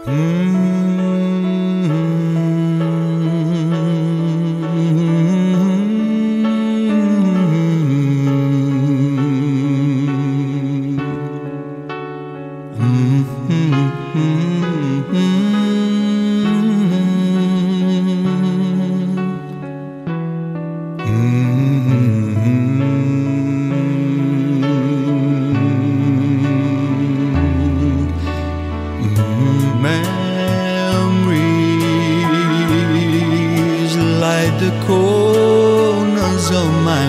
Memories light the corners of my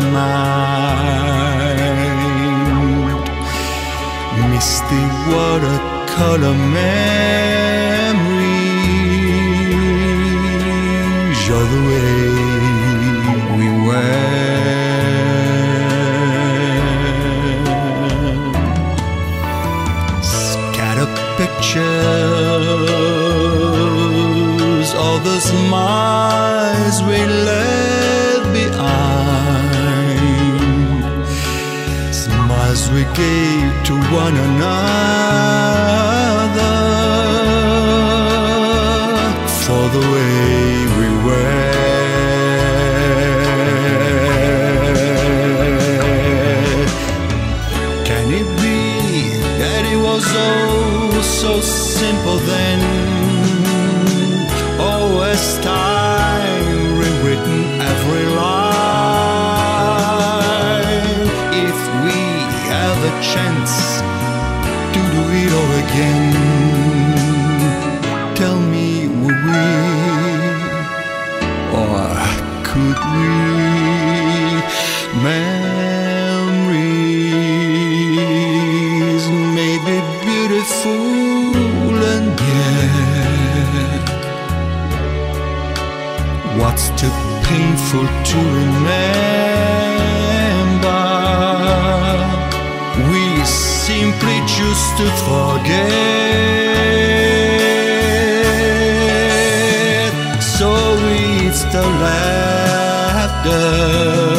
mind. Misty watercolor memories of the way we were. Scattered pictures, all the smiles we left behind, smiles we gave to one another for the way we were. Can it be that it was all so simple then? Oh, as time rewritten every line. If we have a chance to do it all again, tell me, would we, or could we? Memories may be beautiful, and yet what's too painful to remember? We simply choose to forget. So it's the laughter